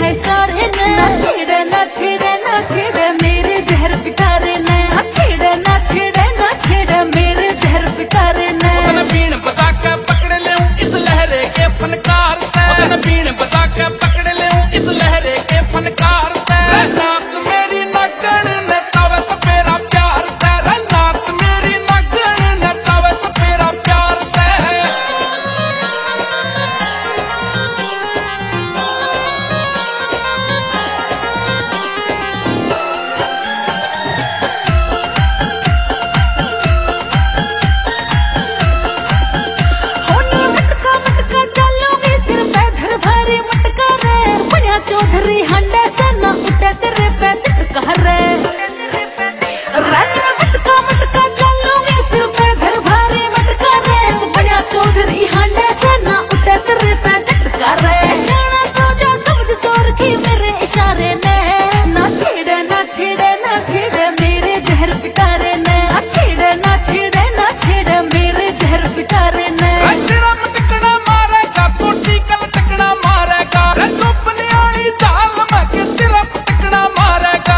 है सारे ने। ना छेड़े ना छेड़े ना छेड़े मेरे जहर पिटारे ने। ना छेड़े ना छेड़े ना छेड़े मेरे जहर पिटारे ने। बीन बजा के पकड़ ले इस लहरे के फनकार ते। बीन बजा के पकड़ ले इस लहरे के फनकार ते। नाच मेरी नगन ने तवे सपेरा प्यार ते। नाच मेरी नगन ने तवे सपेरा प्यार ते। चौधरी हंडे से ना उठे तेरे पे चटका रे। रानी मटका मटका चलूंगी सिर पे धर भारी मटका रे। बढ़िया चौधरी हंडे से ना उठे तेरे पे चटका रे। शाना तो जा समझ सोर की मेरे इशारे ने। ना छेड़े ना छेड़े ना छेड़े मेरे जहर पिटारे ने। ना छेड़े ना छेड़े ना छेड़े मेरे जहर पिटारे ने। तेरा मटकड़ा मारेगा तो टीकल टकड़ा मारेगा। दाल में के तेरा पटकड़ा मारेगा।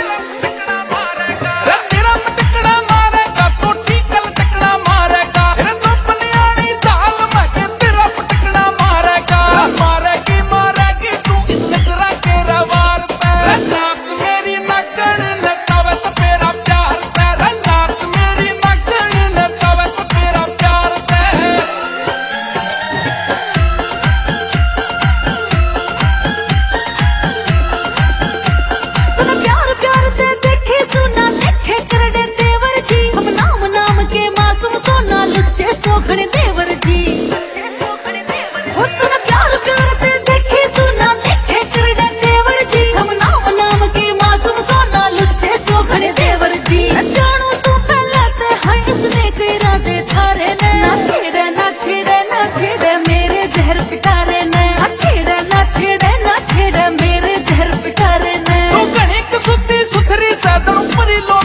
तेरा पटकड़ा मारेगा तो टीकल टकड़ा मारेगा। बनियानी दाल में के तेरा पटकड़ा मारेगा। मारेगी मारेगी तू इस नजरा के रवार पे। नाच मेरी नगन ने तवे सपेरा प्यार ते। नाच मेरी नगन ने तवे सपेरा प्यार ते। प्यार ते देखे सुना देखे करड़े देवर जी। हम नाम नाम के मासूम सोना लुच्चे सोखने देवर जी। हो तूने प्यार प्यार ते देखे सुना देखे करड़े देवर जी। हम नाम नाम के मासूम सोना लुच्चे सोखने देवर जी। जानू तू पहले ते है इसने कई राते थारे ने। ना छेड़े ना छेड़े ना छेड़े मेरे जहर पिटारे ने। ना छेड़े ना छेड़े ना छेड़े मेरे जहर पिटारे ने। सुथरी सुथरी सदन परी लो